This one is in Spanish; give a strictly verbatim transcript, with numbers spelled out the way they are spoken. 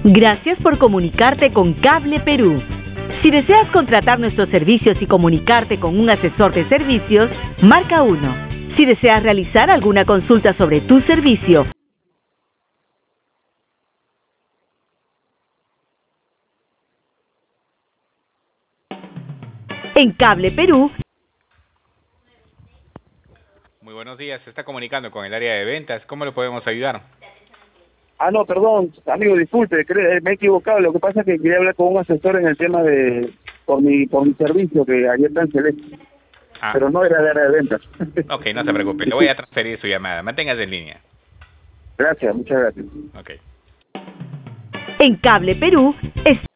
Gracias por comunicarte con Cable Perú. Si deseas contratar nuestros servicios y comunicarte con un asesor de servicios, marca uno. Si deseas realizar alguna consulta sobre tu servicio, en Cable Perú. Muy buenos días, se está comunicando con el área de ventas. ¿Cómo le podemos ayudar? Ah, no, perdón, amigo, disculpe, cre- me he equivocado. Lo que pasa es que quería hablar con un asesor en el tema de, por mi, por mi servicio, que ayer cancelé, Ah, pero no era de área de ventas. ok, no se preocupe, le voy a transferir su llamada. Manténgase en línea. Gracias, muchas gracias. Ok. En Cable Perú,